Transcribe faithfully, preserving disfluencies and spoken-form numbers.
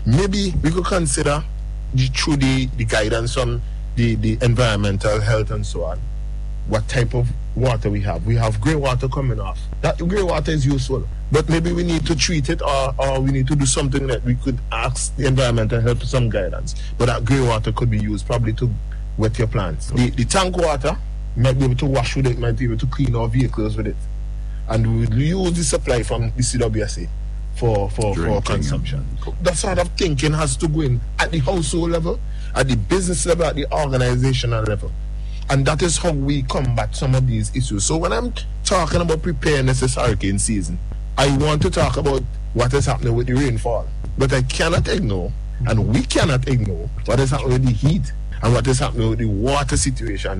maybe we could consider the, through the, the guidance on the, the environmental health and so on, what type of water we have. We have grey water coming off. That grey water is useful, but maybe we need to treat it, or, or we need to do something that we could ask the environmental health for some guidance. But that grey water could be used probably to wet your plants. The, the tank water might be able to wash with it, might be able to clean our vehicles with it. And we will use the supply from the C W S A for, for, for consumption. That sort of thinking has to go in at the household level, at the business level, at the organizational level. And that is how we combat some of these issues. So when I'm talking about preparedness this hurricane season, I want to talk about what is happening with the rainfall. But I cannot ignore, and we cannot ignore, what is happening with the heat and what is happening with the water situation.